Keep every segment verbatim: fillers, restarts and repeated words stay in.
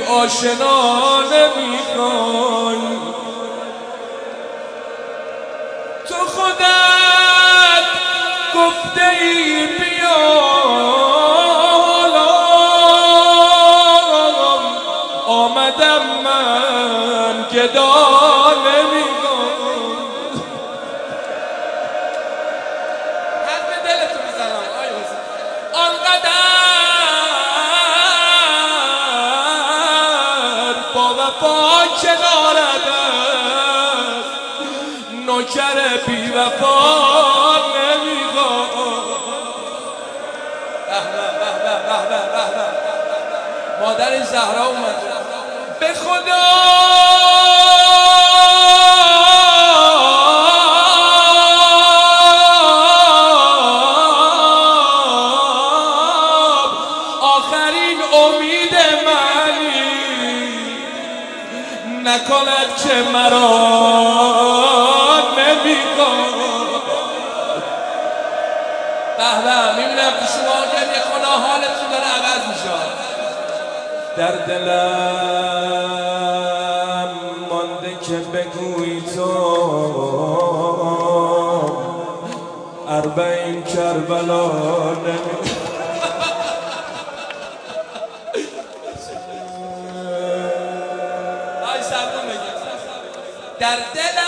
آشنا نمیخوای، تو خودت گفته ای بیا آمدم من گدا نمیخوام. حرف دلتو میزنم آنقدر با وفا کنارت است، نوکر بی وفا نمیخوام. مادر زهرا اومد به خدا آخرین امید منی، نکند که مرا نمیخواد. به به میبینم که شما گریه کنه حالتون داره عوض میشه. در دلم مانده که بگویی تو اربعین کربلا نمی آی سبون بگم در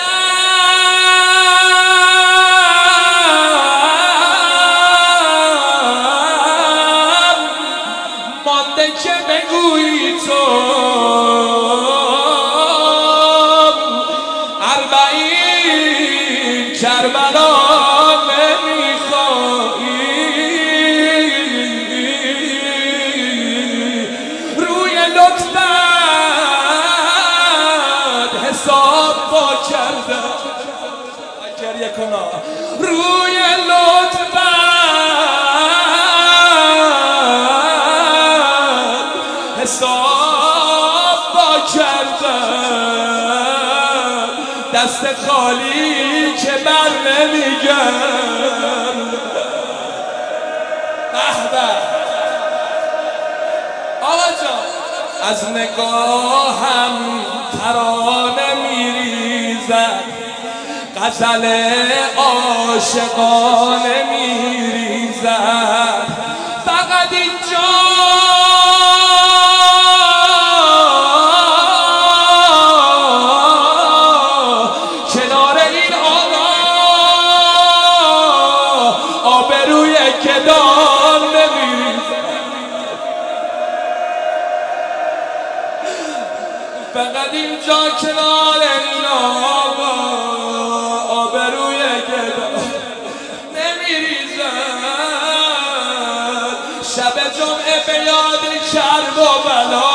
دلم مانده که بگویی تو اربعین کربلا نمیخوایی، روی لطفت حساب با کردم. گریه کنا روی لطفت حساب با کردم، دست خالی که بر نمیگرد. به به آقا جان از نگاهم ترانه میریزد، غزل عاشقانه میریزد، فقط اینجا کنار این آقا آبروی گدان نمیریزد، فقط اینجا کنار این آقا آبروی گدان نمیریزد. شب جمعه به یاد کرب و بلا